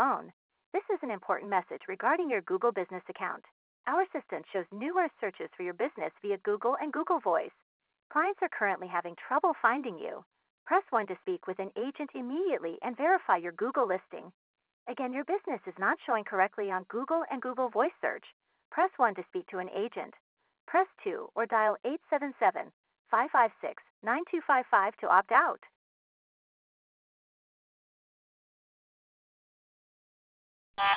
phone. This is an important message regarding your Google Business account. Our assistant shows numerous searches for your business via Google and Google Voice. Clients are currently having trouble finding you. Press 1 to speak with an agent immediately and verify your Google listing. Again, your business is not showing correctly on Google and Google Voice search. Press 1 to speak to an agent. Press 2 or dial 877-556-9255 to opt out.